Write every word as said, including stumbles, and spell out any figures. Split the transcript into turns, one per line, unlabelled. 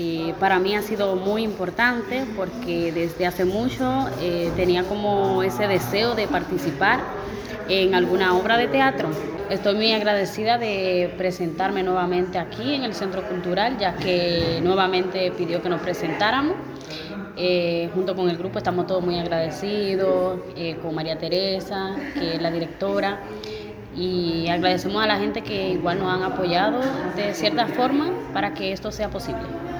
Y para mí ha sido muy importante porque desde hace mucho eh, tenía como ese deseo de participar en alguna obra de teatro. Estoy muy agradecida de presentarme nuevamente aquí en el Centro Cultural, ya que nuevamente pidió que nos presentáramos. Eh, junto con el grupo estamos todos muy agradecidos, eh, con María Teresa, que es la directora, y agradecemos a la gente que igual nos han apoyado de cierta forma para que esto sea posible.